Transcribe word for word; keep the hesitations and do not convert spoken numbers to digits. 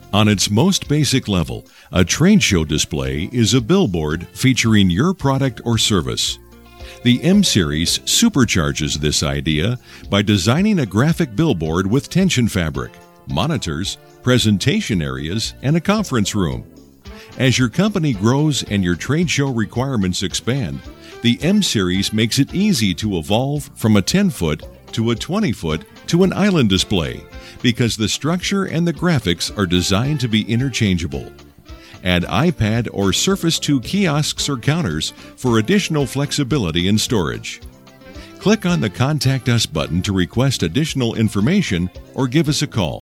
On its most basic level, a trade show display is a billboard featuring your product or service. The M-Series supercharges this idea by designing a graphic billboard with tension fabric, monitors, presentation areas, and a conference room. As your company grows and your trade show requirements expand, the M-Series makes it easy to evolve from a ten-foot to a twenty-foot to an island display because the structure and the graphics are designed to be interchangeable. Add iPad or Surface two kiosks or counters for additional flexibility and storage. Click on the Contact Us button to request additional information or give us a call.